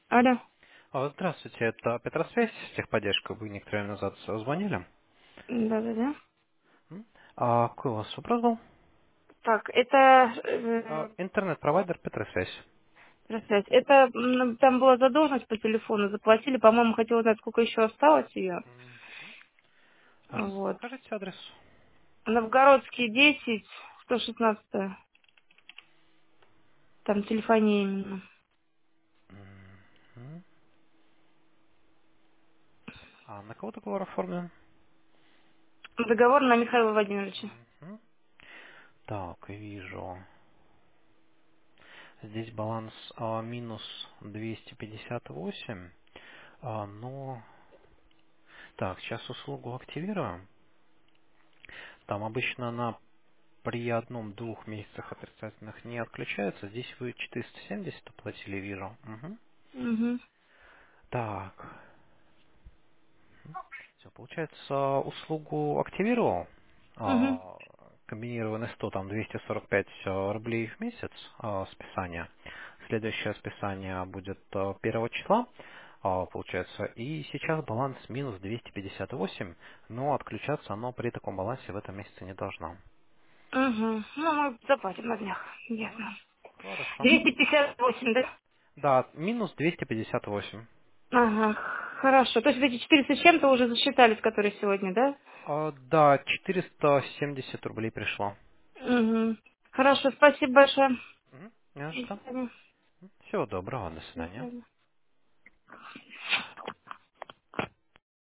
Алло. Здравствуйте, это Петросвязь, техподдержка. Вы некоторое время назад звонили. Да-да-да. Какой у вас вопрос был? Так, это, Интернет-провайдер Петросвязь. здравствуйте, это там была задолженность по телефону, заплатили, по-моему, хотела узнать, сколько еще осталось ее. Вот. Скажите адрес. Новгородский 10, 116, там телефония именно. Мгм. На кого договор оформлен? Договор на Михаила Владимировича. Мгм. Так, вижу. Здесь баланс минус 258. Но... Так, сейчас услугу активируем. Там обычно она при одном-двух месяцах отрицательных не отключается. Здесь вы 470 оплатили, вижу. Мгм. Угу. Так, все, получается, услугу активировал. Угу. Комбинированный 100, там 245 рублей в месяц списание. Следующее списание будет 1 числа, получается. И сейчас баланс минус 258, но отключаться оно при таком балансе в этом месяце не должно. Угу. Ну, мы заплатим на днях. М, Ясно. Хорошо. 258, да? Да, минус 258. Ага. Хорошо. То есть эти 400 с чем-то уже засчитались, которые сегодня, да? Да, 470 рублей пришло. Угу. Хорошо, спасибо большое. Не за До что. свидания. Всего доброго, до До свидания. свидания.